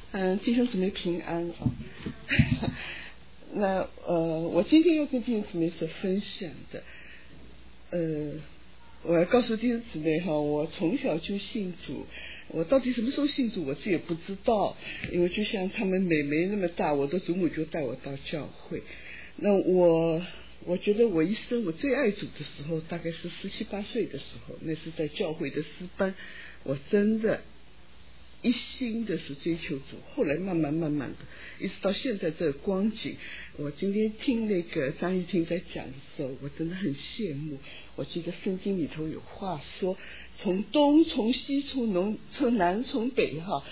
弟兄姊妹平安啊。那我今天要跟弟兄姊妹所分享的，我要告诉弟兄姊妹哈，我从小就信主，我到底什么时候信主我自己也不知道，因为就像他们妹妹那么大，我的祖母就带我到教会。那我觉得我一生我最爱主的时候大概是17、18岁的时候，那是在教会的诗班，我真的一心的是追求主，后来慢慢的一直到现在这个光景。我今天听那个张玉婷在讲的时候，我真的很羡慕。我记得圣经里头有话说，从东从西从南从北哈，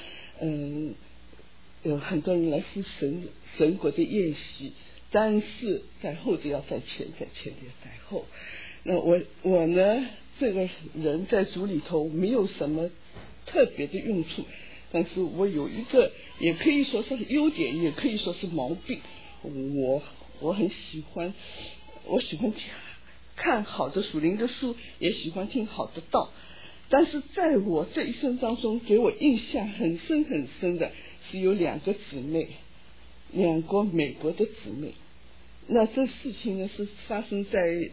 有很多人来赴神国的宴席，但是在后者要在前，在前也在后。那我呢，这个人在主里头没有什么特别的用处，但是我有一个也可以说是优点，也可以说是毛病。我很喜欢，我喜欢看好的属灵的书，也喜欢听好的道。但是在我这一生当中，给我印象很深的是有2个姊妹，2个美国的姊妹。那这事情呢是发生在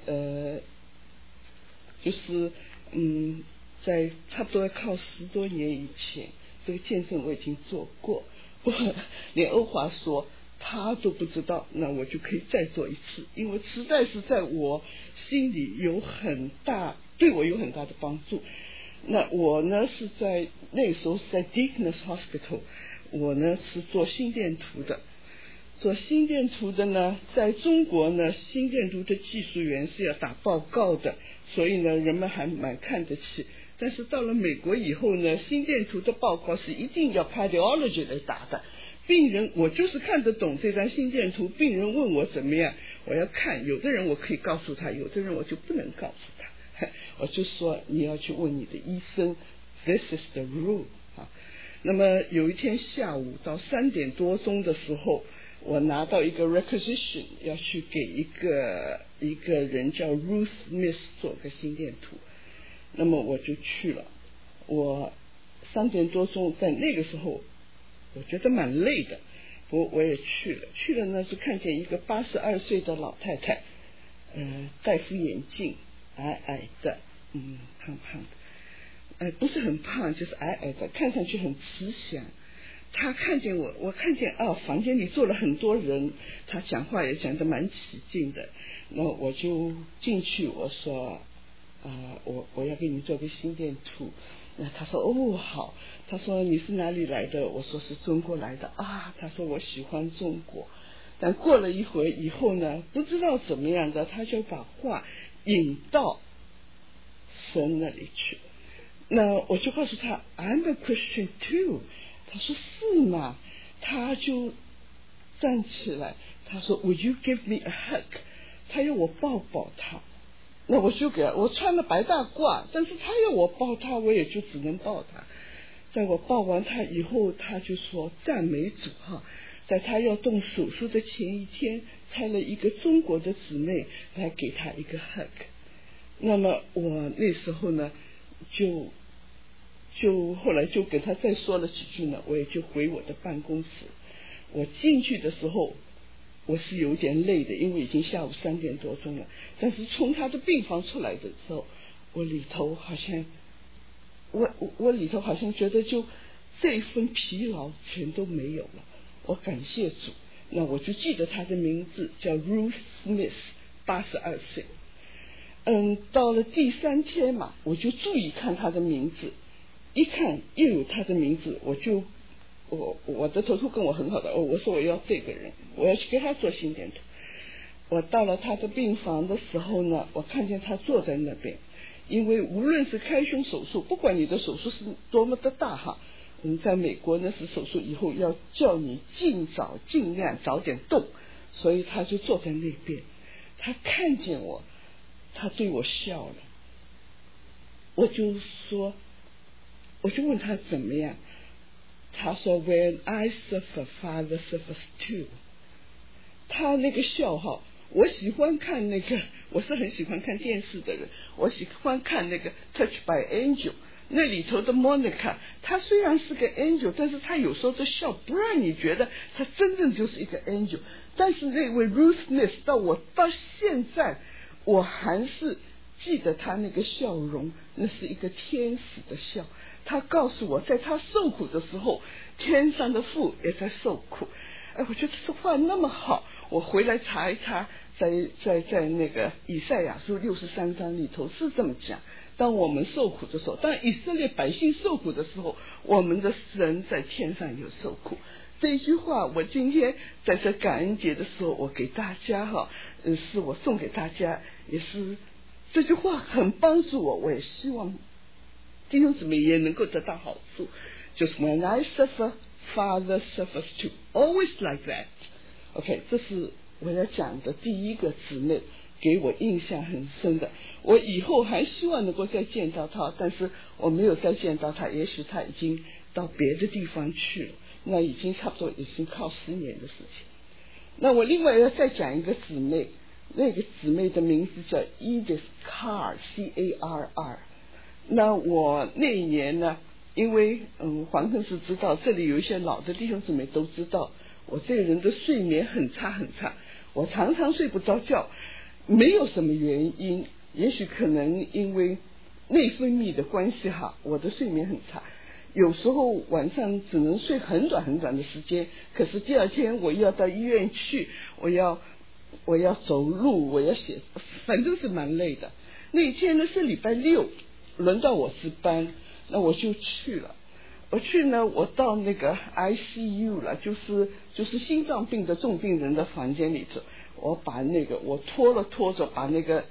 就是在差不多靠10多年以前，这个见证我已经做过，连欧华说他都不知道，那我就可以再做一次，因为实在是在我心里对我有很大的帮助。那我呢是在那个时候是在 Deaconess Hospital， 我呢是做心电图的。做心电图的呢，在中国呢，心电图的技术员是要打报告的，所以呢，人们还蛮看得起。但是到了美国以后呢，心电图的报告是一定要 cardiology 来打的。病人，我就是看得懂这张心电图，病人问我怎么样，我要看。有的人我可以告诉他，有的人我就不能告诉他。我就说你要去问你的医生 ，This is the rule 啊。那么有一天下午到3点多钟的时候，我拿到一个 requisition 要去给一个人叫 Ruth Smith 做个心电图，那么我就去了。我3点多钟，在那个时候我觉得蛮累的，不过我也去了呢，就看见一个82岁的老太太，戴副眼镜，矮矮的，胖胖的，不是很胖，就是矮矮的，看上去很慈祥。他看见我看见房间里坐了很多人，他讲话也讲得蛮起劲的。那我就进去，我说我要给你做个心电图。那他说好。他说你是哪里来的？我说是中国来的啊。他说我喜欢中国。但过了一会以后呢，不知道怎么样的，他就把话引到神那里去。那我就告诉他 I'm a Christian too。他说是吗？他就站起来，他说 Would you give me a hug？ 他要我抱抱他。那我就给他，我穿了白大褂，但是他要我抱他，我也就只能抱他。在我抱完他以后，他就说赞美主哈。在他要动手术的前一天，差了一个中国的姊妹来给他一个 hug。 那么我那时候呢就后来就跟他再说了几句呢，我也就回我的办公室。我进去的时候我是有点累的，因为已经下午3点多钟了。但是从他的病房出来的时候，我里头好像觉得就这份疲劳全都没有了。我感谢主。那我就记得他的名字叫 Ruth Smith， 82岁。到了第3天嘛，我就注意看他的名字，一看又有他的名字，我的头跟我很好的，我说我要这个人，我要去给他做心电图。我到了他的病房的时候呢，我看见他坐在那边。因为无论是开胸手术，不管你的手术是多么的大哈，在美国呢是手术以后要叫你尽量早点动，所以他就坐在那边。他看见我，他对我笑了。我就问他怎么样，他说 When I suffer, Father suffers too。 他那个笑哈，我喜欢看我是很喜欢看电视的人，我喜欢看那个 Touched by Angel， 那里头的 Monica， 她虽然是个 angel， 但是她有时候的笑不让你觉得她真正就是一个 angel。但是那位 Ruth Smith 到现在我还是记得她那个笑容，那是一个天使的笑。她告诉我，在她受苦的时候，天上的父也在受苦。我觉得这话那么好，我回来查一查，在那个以赛亚书63章里头是这么讲。当我们受苦的时候，当以色列百姓受苦的时候，我们的神在天上有受苦。这一句话我今天在这感恩节的时候我给大家是我送给大家，也是这句话很帮助我，我也希望弟兄姊妹也能够得到好处。就是 When I suffer, Father suffers too. Always like that. OK， 这是我要讲的第一个姊妹，给我印象很深的。我以后还希望能够再见到他，但是我没有再见到他，也许他已经到别的地方去了，那已经差不多已经靠10年的事情。那我另外要再讲一个姊妹，那个姊妹的名字叫 Edith Carr C-A-R-R。 那我那一年呢，因为黄坑是知道，这里有一些老的弟兄姊妹都知道，我这个人的睡眠很差很差，我常常睡不着觉，没有什么原因，也许可能因为内分泌的关系我的睡眠很差，有时候晚上只能睡很短很短的时间，可是第二天我要到医院去，我要走路，我要写，反正是蛮累的。那一天呢是礼拜六，轮到我值班，那我就去了。我去呢，我到那个 ICU 了，就是心脏病的重病人的房间里头，我把我拖着把那个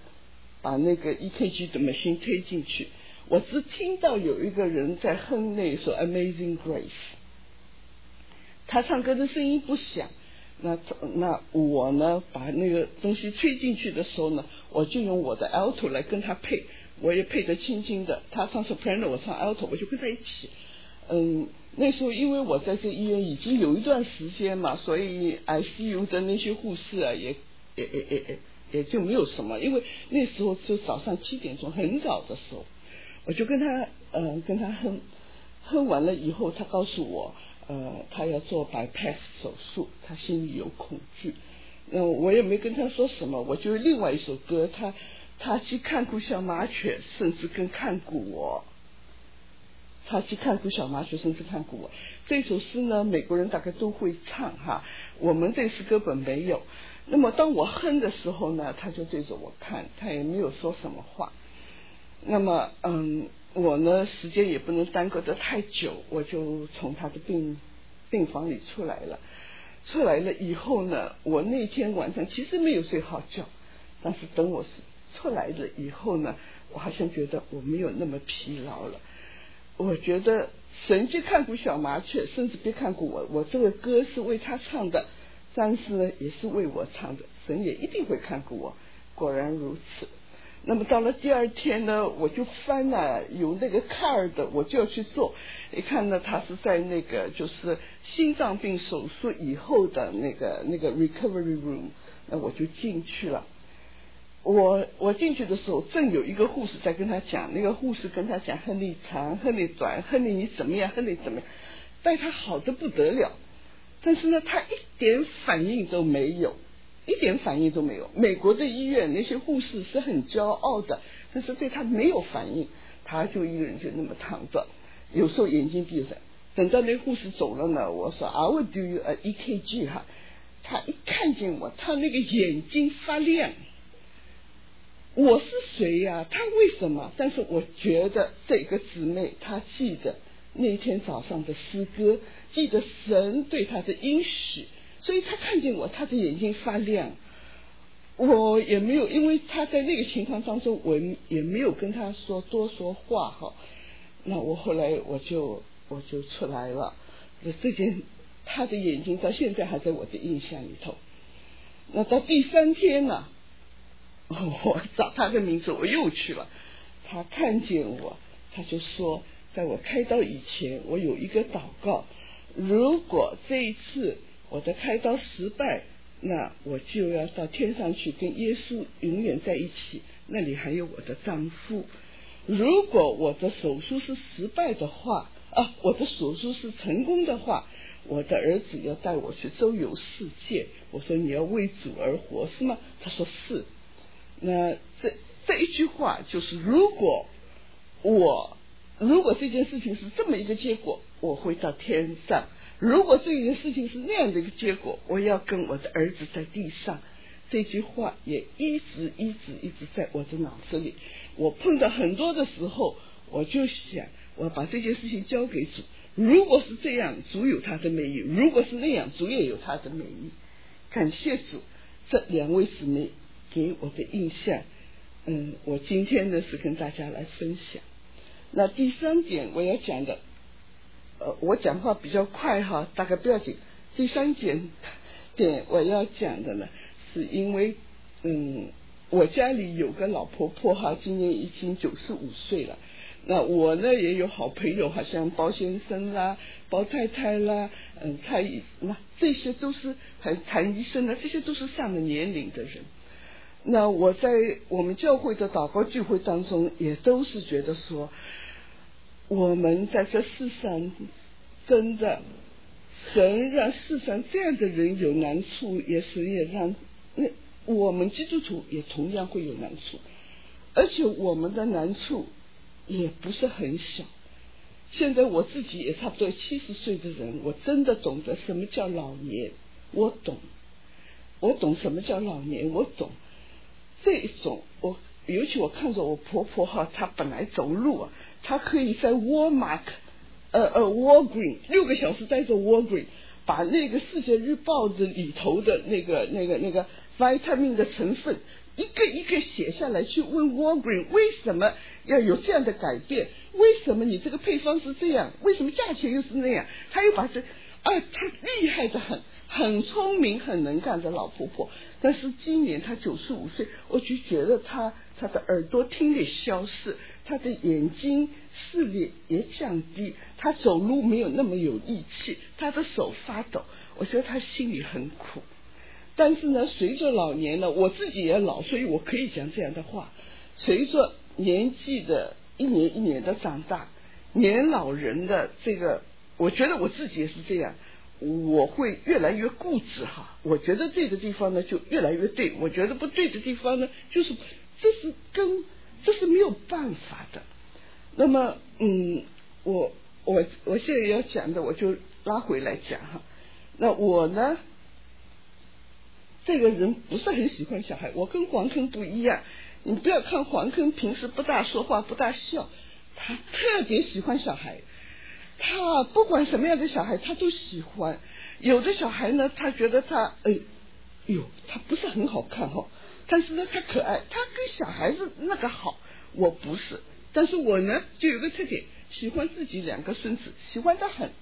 EKG 的 machine 推进去，我只听到有一个人在哼那首 Amazing Grace， 他唱歌的声音不响，那我呢把那个东西吹进去的时候呢，我就用我的 alto 来跟他配，我也配得轻轻的，他唱 soprano 我唱 alto， 我就跟他一起。那时候因为我在这医院已经有一段时间嘛，所以 ICU 的那些护士也就没有什么，因为那时候就早上7点钟很早的时候，我就跟他哼完了以后，他告诉我他要做 bypass 手术，他心里有恐惧。我也没跟他说什么，我就另外一首歌，他既看顾小麻雀，甚至更看顾我。他既看顾小麻雀，甚至看顾我。这首诗呢，美国人大概都会唱我们这诗歌本没有。那么当我哼的时候呢，他就对着我看，他也没有说什么话。那么我呢时间也不能耽搁得太久，我就从他的病房里出来了。出来了以后呢，我那天晚上其实没有睡好觉，但是等我出来了以后呢，我好像觉得我没有那么疲劳了。我觉得神既看顾小麻雀，甚至别看顾我，我这个歌是为他唱的，但是呢也是为我唱的，神也一定会看顾我。果然如此。那么到了第二天呢，我就翻有那个 card 我就要去做，一看呢他是在那个就是心脏病手术以后的那个 recovery room， 那我就进去了。我进去的时候，正有一个护士在跟他讲，那个护士跟他讲亨利长亨利短，亨利你怎么样，亨利怎么样，待他好得不得了，但是呢他一点反应都没有，一点反应都没有。美国的医院那些护士是很骄傲的，但是对他没有反应，他就一个人就那么躺着，有时候眼睛闭着。等到那护士走了呢，我说 I will do you a EKG 他一看见我，他那个眼睛发亮。我是谁呀？他为什么？但是我觉得这个姊妹她记得那天早上的诗歌，记得神对她的应许，所以她看见我，她的眼睛发亮。我也没有，因为她在那个情况当中，我也没有跟她多说话那我后来我就出来了。这件她的眼睛到现在还在我的印象里头。那到第3天呢，我找他的名字，我又去了。他看见我，他就说，在我开刀以前，我有一个祷告，如果这一次我的开刀失败，那我就要到天上去跟耶稣永远在一起，那里还有我的丈夫。 如果我的手术是失败的话我的手术是成功的话，我的儿子要带我去周游世界。我说你要为主而活是吗？他说是。那这一句话就是如果这件事情是这么一个结果，我会到天上；如果这件事情是那样的一个结果，我要跟我的儿子在地上。这句话也一直在我的脑子里。我碰到很多的时候，我就想我把这件事情交给主，如果是这样，主有他的美意；如果是那样，主也有他的美意。感谢主，这2位姊妹给我的印象。我今天呢是跟大家来分享。那第3点我要讲的，我讲话比较快哈，大概不要紧。第3点我要讲的呢，是因为我家里有个老婆婆哈，今年已经95岁了。那我呢也有好朋友，好像包先生啦、包太太啦、蔡医那这些都是谭医生呢，这些都是上了年龄的人。那我在我们教会的祷告聚会当中，也都是觉得说，我们在这世上真的，神让世上这样的人有难处，神也让我们基督徒也同样会有难处，而且我们的难处也不是很小。现在我自己也差不多70岁的人，我真的懂得什么叫老年，我懂什么叫老年，我懂这一种。尤其我看着我婆婆哈，她本来走路她可以在Walgreen 6个小时带着 Walgreen， 把那个世界日报的里头的那个 vitamin 的成分一个一个写下来，去问 Walgreen 为什么要有这样的改变，为什么你这个配方是这样，为什么价钱又是那样。她又把她厉害的很聪明很能干的老婆婆。但是今年她95岁，我就觉得她的耳朵听力消失，她的眼睛视力也降低，她走路没有那么有力气，她的手发抖，我觉得她心里很苦。但是呢，随着老年呢，我自己也老，所以我可以讲这样的话。随着年纪的一年一年的长大，年老人的这个，我觉得我自己也是这样，我会越来越固执哈。我觉得对的地方呢就越来越对，我觉得不对的地方呢，就是这是没有办法的。那么我现在要讲的我就拉回来讲哈。那我呢，这个人不是很喜欢小孩，我跟黄坑不一样。你不要看黄坑平时不大说话不大笑，他特别喜欢小孩，他不管什么样的小孩他都喜欢。有的小孩呢，他觉得他他不是很好看但是呢他可爱，他跟小孩子那个好。我不是，但是我呢就有个特点，喜欢自己2个孙子，喜欢得很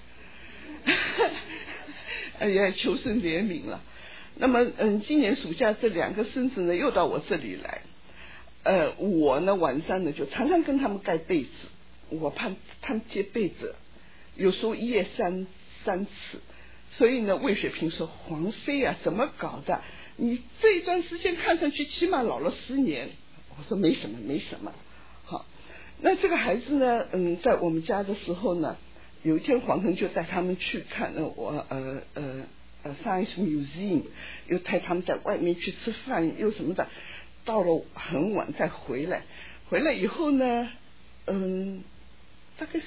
哎呀，求神怜悯了。那么今年暑假这2个孙子呢又到我这里来，我呢晚上呢就常常跟他们盖被子，我怕他们接被子，有时候1夜3次。所以呢魏雪萍说，黄飞啊怎么搞的，你这一段时间看上去起码老了10年。我说没什么。好，那这个孩子呢在我们家的时候呢，有一天黄腾就带他们去看Science Museum， 又带他们在外面去吃饭又什么的，到了很晚再回来以后呢大概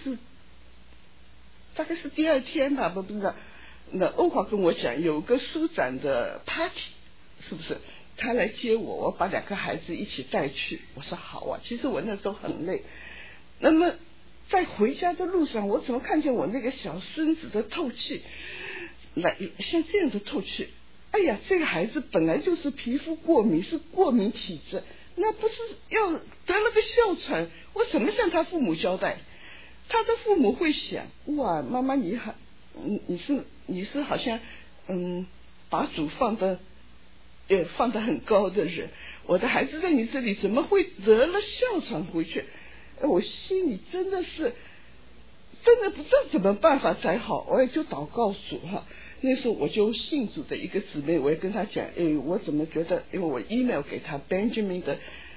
是第2天吧，不知道。那欧华跟我讲有个书展的 party， 是不是他来接我，我把2个孩子一起带去。我说好啊，其实我那时候很累。那么在回家的路上，我怎么看见我那个小孙子的透气来像这样的透气，哎呀，这个孩子本来就是皮肤过敏，是过敏体质，那不是要得了个哮喘，我怎么向他父母交代？他的父母会想，哇，妈妈你是好像把主放得很高的人，我的孩子在你这里怎么会得了哮喘回去？我心里真的不知道怎么办法才好，我也就祷告主哈。那时候我就信主的一个姊妹，我也跟她讲，我怎么觉得，因为我 email 给她 Benjamin 的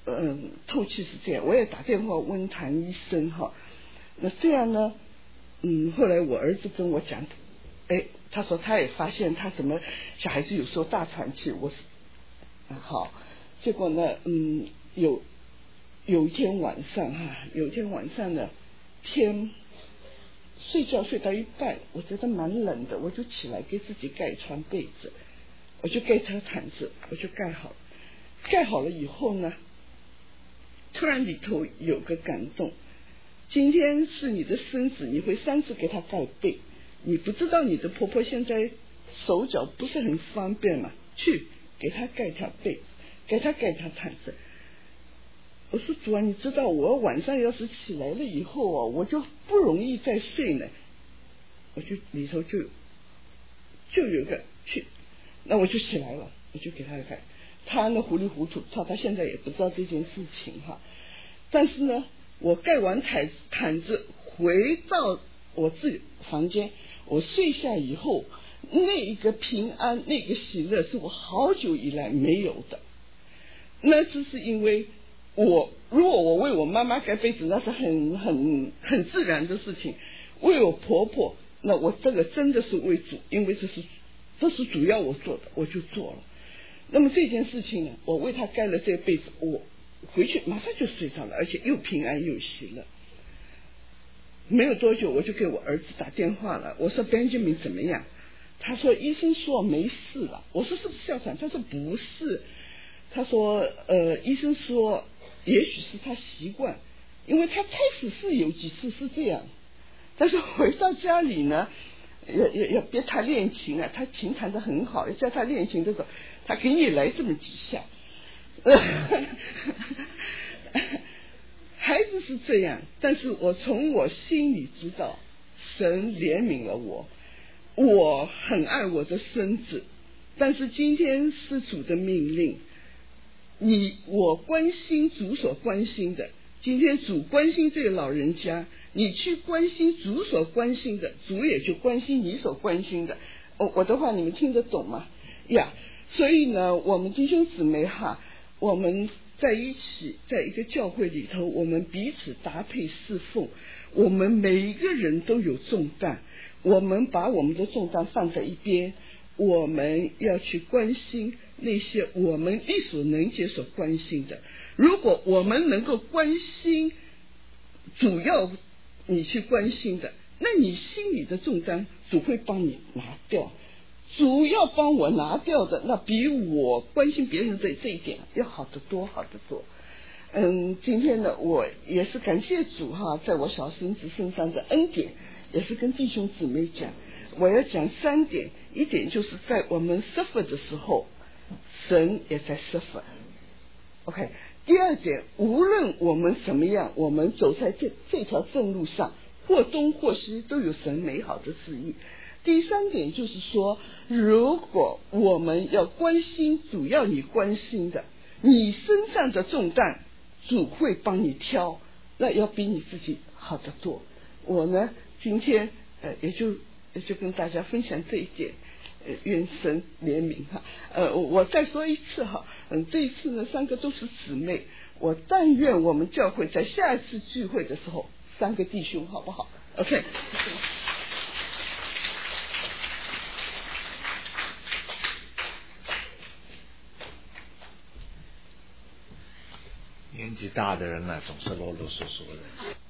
透气是这样，我也打电话问谭医生哈。那这样呢，后来我儿子跟我讲，他说他也发现他怎么小孩子有时候大喘气，我是好，结果呢，有一天晚上呢，天睡觉睡到一半，我觉得蛮冷的，我就起来给自己盖一床被子，我就盖条毯子，我就盖好了以后呢，突然里头有个感动，今天是你的生日，你会3次给他盖被，你不知道你的婆婆现在手脚不是很方便嘛，去给他盖条被，给他盖条毯子。我说主啊，你知道我晚上要是起来了以后我就不容易再睡呢，我就里头就有个去，那我就起来了，我就给他盖。他呢糊里糊涂，他现在也不知道这件事情哈。但是呢，我盖完毯子回到我自己房间，我睡下以后，那一个平安，那个喜乐是我好久以来没有的。那只是因为如果我为我妈妈盖被子，那是很自然的事情。为我婆婆，那我这个真的是为主，因为这是主要我做的，我就做了。那么这件事情呢，我为她盖了这个被子，我回去马上就睡着了，而且又平安又喜乐。没有多久，我就给我儿子打电话了，我说 Benjamin 怎么样？他说医生说没事了。我说是不是哮喘？他说不是。他说医生说也许是他习惯，因为他开始是有几次是这样，但是回到家里呢，也别他练琴啊，他琴弹得很好，叫他练琴的时候，他给你来这么几下。孩子是这样，但是我从我心里知道神怜悯了我很爱我的孙子，但是今天是主的命令，我关心主所关心的，今天主关心这个老人家，你去关心主所关心的，主也就关心你所关心的。我的话你们听得懂吗？呀，所以呢，我们弟兄姊妹哈，我们在一起，在一个教会里头，我们彼此搭配侍奉，我们每一个人都有重担，我们把我们的重担放在一边，我们要去关心那些我们力所能及所关心的。如果我们能够关心主要你去关心的，那你心里的重担主会帮你拿掉，主要帮我拿掉的，那比我关心别人的这一点要好得多，好得多。今天呢，我也是感谢主哈，在我小孙子身上的恩典，也是跟弟兄姊妹讲，我要讲3点。一点就是在我们 suffer 的时候，神也在 suffer。 OK。 第2点，无论我们怎么样，我们走在这条正路上，或东或西，都有神美好的旨意。第3点就是说，如果我们要关心主要你关心的，你身上的重担主会帮你挑，那要比你自己好得多。我呢今天也就跟大家分享这一点，愿神怜悯哈。我再说一次哈，这一次呢3个都是姊妹，我但愿我们教会在下一次聚会的时候3个弟兄，好不好 ？OK。 年纪大的人呢，总是啰啰嗦嗦的。